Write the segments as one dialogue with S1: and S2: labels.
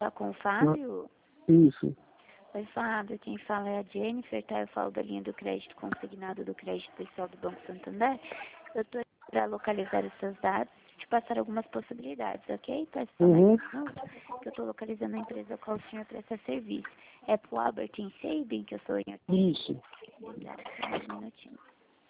S1: falar com o Fábio?
S2: Isso.
S1: Oi, Fábio, quem fala é a Jennifer, tá? Eu falo da linha do crédito consignado do crédito pessoal do Banco Santander. Eu tô para localizar os seus dados e te passar algumas possibilidades, ok? Peço só mais um minuto, que eu tô localizando a empresa ao qual o senhor presta serviço. É pro Albert Sabin, que eu sou em...
S2: Isso.
S1: Obrigada, só mais um minutinho.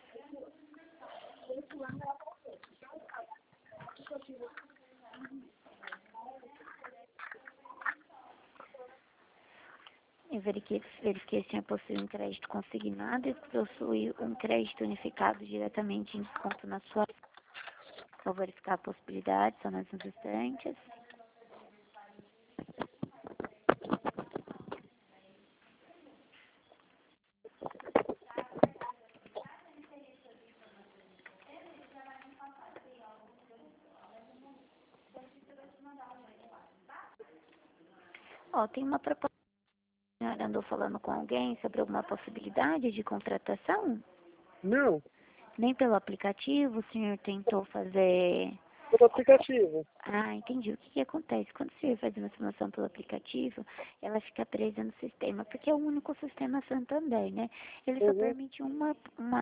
S1: Eu verifiquei se o senhor possui um crédito consignado e possui um crédito unificado diretamente em desconto na sua... Vou verificar a possibilidade, só mais uns instantes. Ó, tem uma proposta. A senhora andou falando com alguém sobre alguma possibilidade de contratação?
S2: Não,
S1: Nem pelo aplicativo, o senhor tentou fazer...
S2: pelo aplicativo.
S1: Ah, entendi. O que que acontece? Quando o senhor faz uma simulação pelo aplicativo, ela fica presa no sistema, porque é o único sistema Santander, né? Ele só permite uma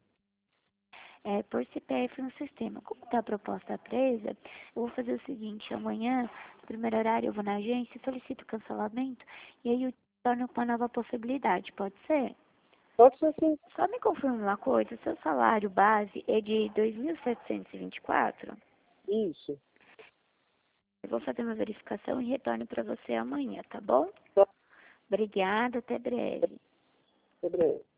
S1: por CPF no sistema. Como está a proposta presa, eu vou fazer o seguinte: amanhã, no primeiro horário, eu vou na agência, solicito o cancelamento, e aí eu torno com uma nova possibilidade, pode ser?
S2: Pode ser sim.
S1: Só me confirma uma coisa, o seu salário base é de 2.724?
S2: Isso.
S1: Eu vou fazer uma verificação e retorno para você amanhã, tá bom?
S2: Tá.
S1: Obrigada, até breve.
S2: Até breve.